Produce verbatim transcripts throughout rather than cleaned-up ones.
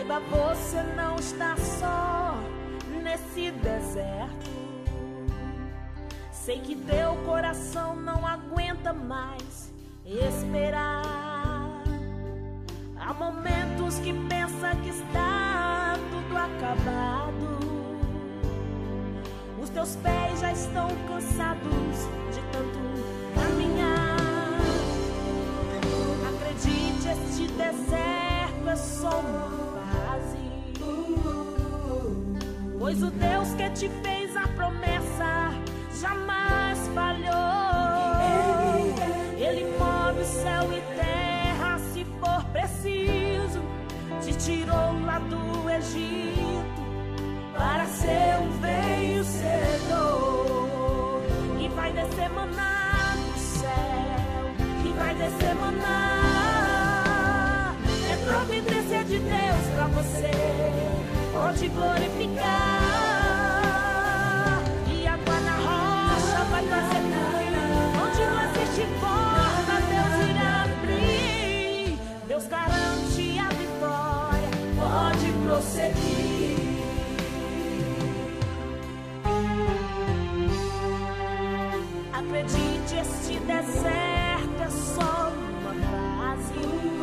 Saiba, você não está só nesse deserto. Sei que teu coração não aguenta mais esperar. Há momentos que pensa que está tudo acabado. Os teus pés já estão cansados de tanto caminhar. Acredite, este deserto é só uma fase, pois o Deus que te fez a promessa jamais falhou. Ele move o céu e terra se for preciso. Te tirou lá do Egito para ser um vencedor. E vai descer maná do céu, e vai descer maná. É providência de Deus pra você, pode glorificar. E água na rocha vai trazer fluir. Onde não existe porta, Deus irá abrir. Deus garante a vitória, pode prosseguir. Acredite, este deserto é só uma fase,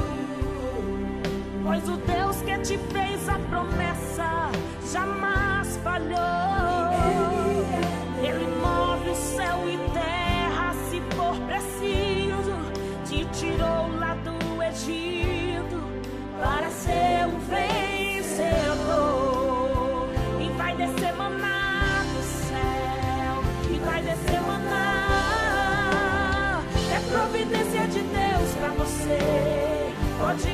pois o Deus que te fez a promessa jamais falhou. Ele move o céu e terra se for preciso. Te tirou lá do Egito para ser um vencedor. E vai descer maná do céu, e vai descer maná. É providência de Deus pra você, pode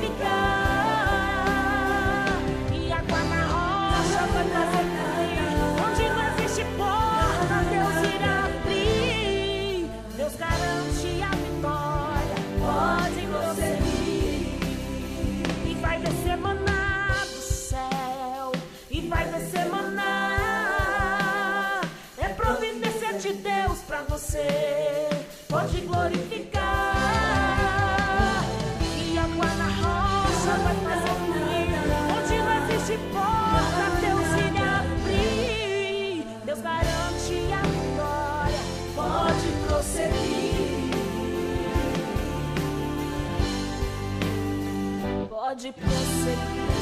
glorificar. E água na rocha vai trazer fluir. Onde não existe porta, Deus irá abrir. Deus garante a vitória, pode prosseguir. E vai descer maná do céu, e vai descer maná. É providência de Deus pra você, pode glorificar. E água na rocha vai trazer fluir. Onde não existe porta, Deus irá abrir. Deus garante a vitória, pode prosseguir. Pode prosseguir.